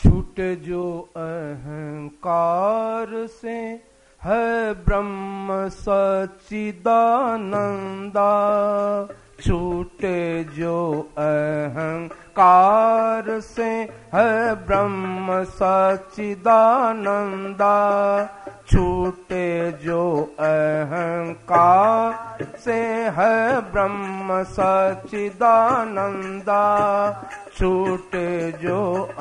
छूट जो अहंकार से है ब्रह्म सच्चिदानंदा। छूटे जो अहंकार से है ब्रह्म सच्चिदानंदा। छूटे जो अहंकार से है ब्रह्म सच्चिदानंदा। छूटे जो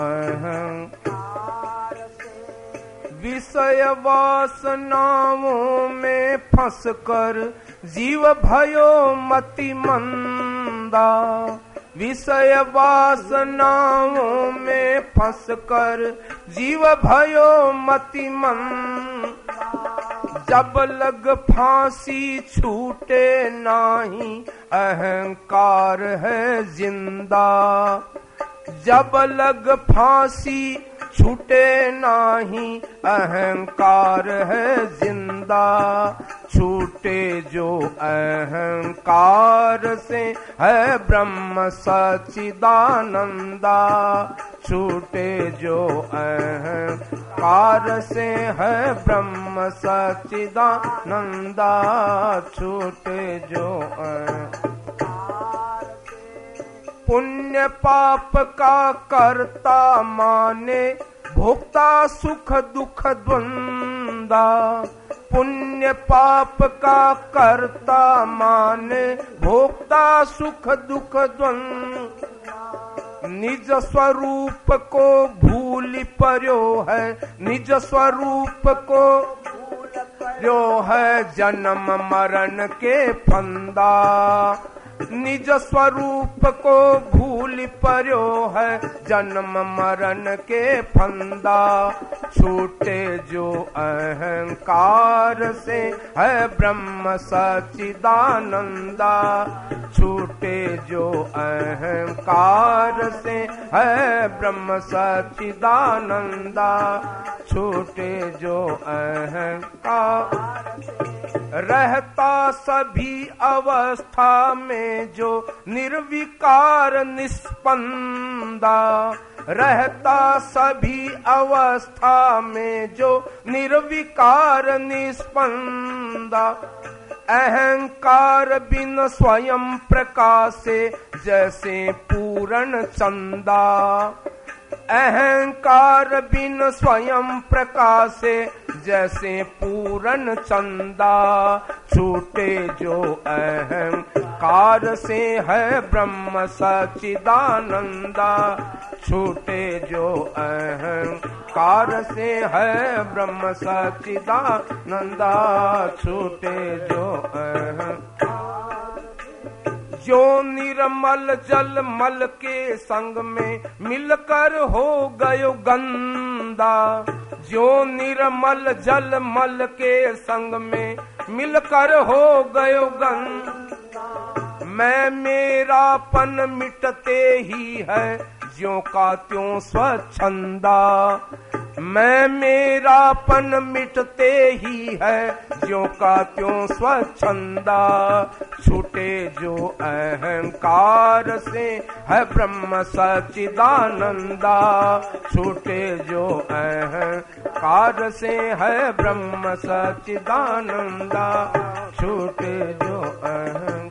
अहंकार विषय वासनाओं में फंस कर जीव भयो मतिमंदा। विषय वासनाओं में फंस कर जीव भयो मतिमंदा। जब लग फांसी छूटे नाही अहंकार है जिंदा। जब लग फांसी छूटे नाही अहंकार है जिंदा। छूटे जो अहंकार से है ब्रह्म सच्चिदानंदा। छूटे जो अहंकार से है ब्रह्म सच्चिदानंदा। छूटे जो पुण्य पाप का कर्ता माने भोक्ता सुख दुख द्वंदा। पुण्य पाप का कर्ता माने भोक्ता सुख दुख द्वंदा। निज स्वरूप को भूल पर्यो है। निज स्वरूप को जो है जन्म मरण के फंदा। निज स्वरूप को भूल पर्यो है जन्म मरण के फंदा। छूटे जो अहंकार से है ब्रह्म सच्चिदानंदा। छूटे जो अहंकार से है ब्रह्म सच्चिदानंदा। छूटे जो अहंकार रहता सभी अवस्था में जो निर्विकार निस्पंदा। रहता सभी अवस्था में जो निर्विकार निस्पंदा। अहंकार बिन स्वयं प्रकाशे जैसे पूर्ण चंदा। अहंकार बिन स्वयं प्रकाशे जैसे पूर्ण चंदा। छूटे जो अहंकार से है ब्रह्म सच्चिदानंदा। छूटे जो अहंकार से है ब्रह्म सच्चिदानंदा। छूटे जो जो निर्मल जल मल के संग में मिलकर हो गयो गंदा। जो निर्मल जल मल के संग में मिलकर हो गयो गंदा। मैं मेरापन मिटते ही है ज्यों का त्यों स्वच्छंदा। मैं मेरापन मिटते ही है ज्यों का त्यों स्वच्छंदा। छूटे जो अहंकार से है ब्रह्म सच्चिदानंदा। छूटे जो अहंकार से है ब्रह्म सच्चिदानंदा। छूटे जो